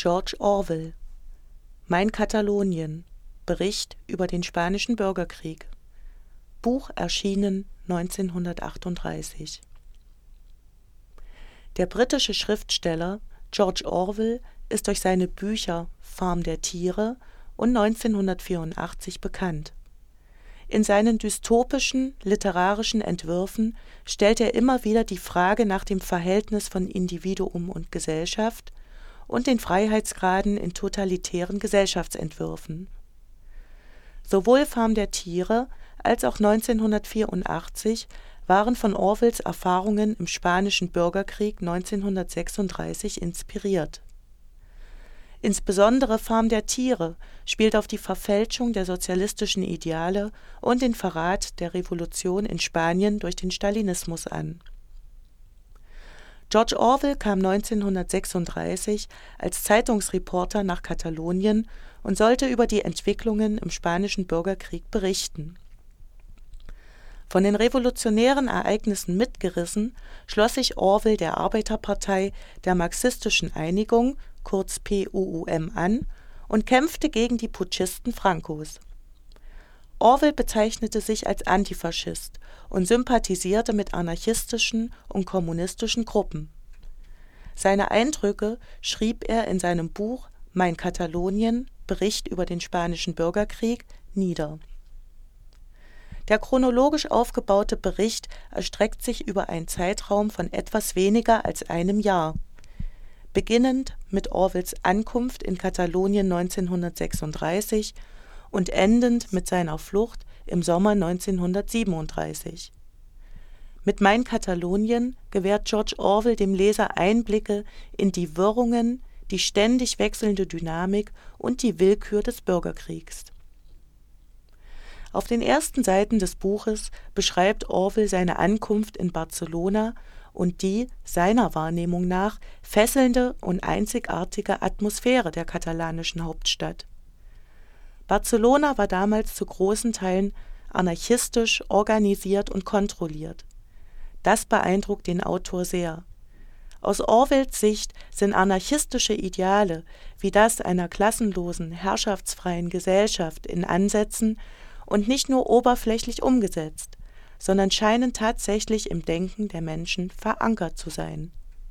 George Orwell. Mein Katalonien. Bericht über den Spanischen Bürgerkrieg. Buch erschienen 1938. Der britische Schriftsteller George Orwell ist durch seine Bücher Farm der Tiere und 1984 bekannt. In seinen dystopischen literarischen Entwürfen stellt er immer wieder die Frage nach dem Verhältnis von Individuum und Gesellschaft und den Freiheitsgraden in totalitären Gesellschaftsentwürfen. Sowohl Farm der Tiere als auch 1984 waren von Orwells Erfahrungen im Spanischen Bürgerkrieg 1936 inspiriert. Insbesondere Farm der Tiere spielt auf die Verfälschung der sozialistischen Ideale und den Verrat der Revolution in Spanien durch den Stalinismus an. George Orwell kam 1936 als Zeitungsreporter nach Katalonien und sollte über die Entwicklungen im Spanischen Bürgerkrieg berichten. Von den revolutionären Ereignissen mitgerissen, schloss sich Orwell der Arbeiterpartei der Marxistischen Einigung, kurz PUUM, an und kämpfte gegen die Putschisten Francos. Orwell bezeichnete sich als Antifaschist und sympathisierte mit anarchistischen und kommunistischen Gruppen. Seine Eindrücke schrieb er in seinem Buch Mein Katalonien, Bericht über den Spanischen Bürgerkrieg, nieder. Der chronologisch aufgebaute Bericht erstreckt sich über einen Zeitraum von etwas weniger als einem Jahr, beginnend mit Orwells Ankunft in Katalonien 1936 und endend mit seiner Flucht im Sommer 1937. Mit Mein Katalonien gewährt George Orwell dem Leser Einblicke in die Wirrungen, die ständig wechselnde Dynamik und die Willkür des Bürgerkriegs. Auf den ersten Seiten des Buches beschreibt Orwell seine Ankunft in Barcelona und die, seiner Wahrnehmung nach, fesselnde und einzigartige Atmosphäre der katalanischen Hauptstadt. Barcelona war damals zu großen Teilen anarchistisch organisiert und kontrolliert. Das beeindruckt den Autor sehr. Aus Orwells Sicht sind anarchistische Ideale wie das einer klassenlosen, herrschaftsfreien Gesellschaft in Ansätzen und nicht nur oberflächlich umgesetzt, sondern scheinen tatsächlich im Denken der Menschen verankert zu sein.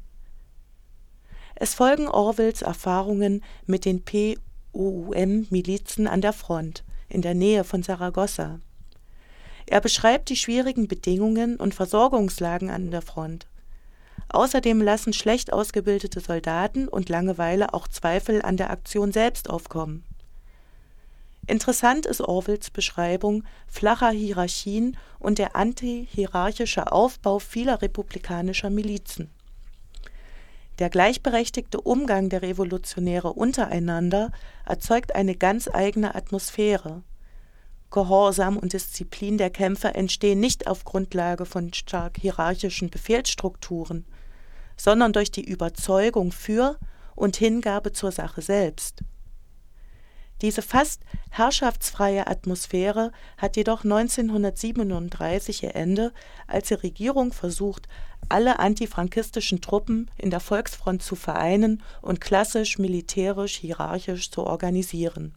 Es folgen Orwells Erfahrungen mit den PUUM-Milizen an der Front, in der Nähe von Saragossa. Er beschreibt die schwierigen Bedingungen und Versorgungslagen an der Front. Außerdem lassen schlecht ausgebildete Soldaten und Langeweile auch Zweifel an der Aktion selbst aufkommen. Interessant ist Orwells Beschreibung flacher Hierarchien und der antihierarchische Aufbau vieler republikanischer Milizen. Der gleichberechtigte Umgang der Revolutionäre untereinander erzeugt eine ganz eigene Atmosphäre. Gehorsam und Disziplin der Kämpfer entstehen nicht auf Grundlage von stark hierarchischen Befehlsstrukturen, sondern durch die Überzeugung für und Hingabe zur Sache selbst. Diese fast herrschaftsfreie Atmosphäre hat jedoch 1937 ihr Ende, als die Regierung versucht, alle antifrankistischen Truppen in der Volksfront zu vereinen und klassisch militärisch-hierarchisch zu organisieren.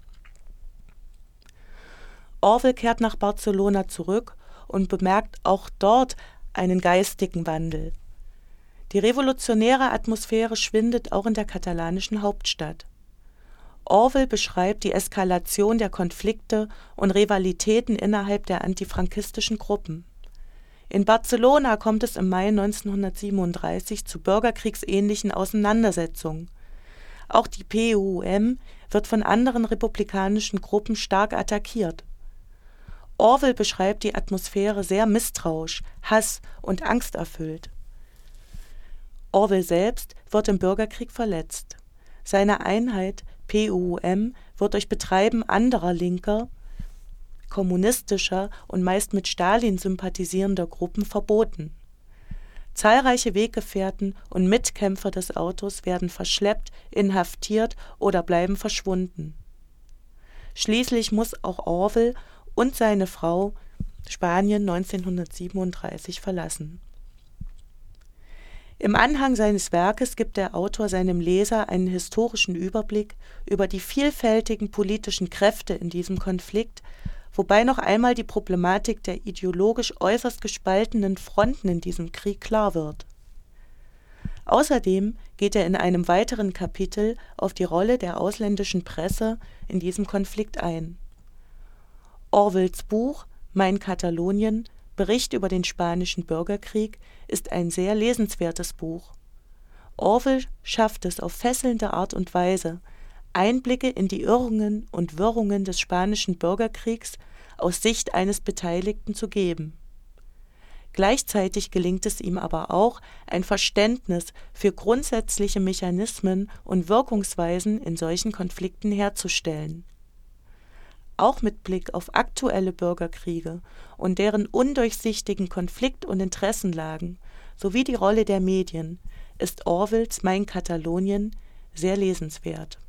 Orwell kehrt nach Barcelona zurück und bemerkt auch dort einen geistigen Wandel. Die revolutionäre Atmosphäre schwindet auch in der katalanischen Hauptstadt. Orwell beschreibt die Eskalation der Konflikte und Rivalitäten innerhalb der antifrankistischen Gruppen. In Barcelona kommt es im Mai 1937 zu bürgerkriegsähnlichen Auseinandersetzungen. Auch die PUUM wird von anderen republikanischen Gruppen stark attackiert. Orwell beschreibt die Atmosphäre sehr misstrauisch, Hass und angsterfüllt. Orwell selbst wird im Bürgerkrieg verletzt. Seine Einheit PUUM wird durch Betreiben anderer linker, kommunistischer und meist mit Stalin sympathisierender Gruppen verboten. Zahlreiche Weggefährten und Mitkämpfer des Autos werden verschleppt, inhaftiert oder bleiben verschwunden. Schließlich muss auch Orwell und seine Frau Spanien 1937 verlassen. Im Anhang seines Werkes gibt der Autor seinem Leser einen historischen Überblick über die vielfältigen politischen Kräfte in diesem Konflikt, wobei noch einmal die Problematik der ideologisch äußerst gespaltenen Fronten in diesem Krieg klar wird. Außerdem geht er in einem weiteren Kapitel auf die Rolle der ausländischen Presse in diesem Konflikt ein. Orwells Buch Mein Katalonien, Bericht über den Spanischen Bürgerkrieg, ist ein sehr lesenswertes Buch. Orwell schafft es auf fesselnde Art und Weise, Einblicke in die Irrungen und Wirrungen des Spanischen Bürgerkriegs aus Sicht eines Beteiligten zu geben. Gleichzeitig gelingt es ihm aber auch, ein Verständnis für grundsätzliche Mechanismen und Wirkungsweisen in solchen Konflikten herzustellen. Auch mit Blick auf aktuelle Bürgerkriege und deren undurchsichtigen Konflikt- und Interessenlagen sowie die Rolle der Medien ist Orwells Mein Katalonien sehr lesenswert.